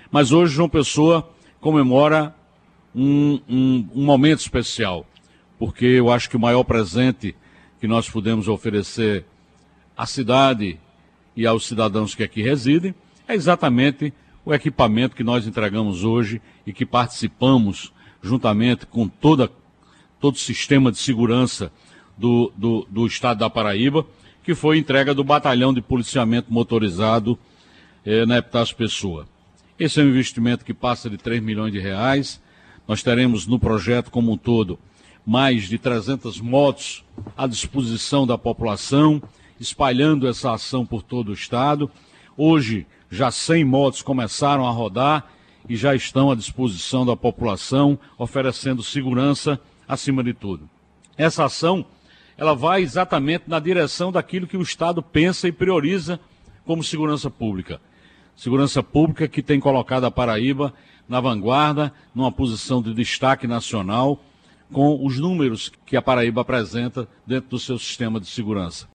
Mas hoje João Pessoa comemora um momento especial, porque eu acho que o maior presente que nós podemos oferecer à cidade e aos cidadãos que aqui residem é exatamente o equipamento que nós entregamos hoje e que participamos juntamente com todo o sistema de segurança do estado da Paraíba, que foi entrega do Batalhão de Policiamento Motorizado na Epitácio Pessoa. Esse é um investimento que passa de R$3 milhões. Nós teremos no projeto como um todo mais de 300 motos à disposição da população, espalhando essa ação por todo o estado. Hoje, já 100 motos começaram a rodar e já estão à disposição da população, oferecendo segurança acima de tudo. Essa ação, ela vai exatamente na direção daquilo que o Estado pensa e prioriza como segurança pública. Segurança pública que tem colocado a Paraíba na vanguarda, numa posição de destaque nacional, com os números que a Paraíba apresenta dentro do seu sistema de segurança.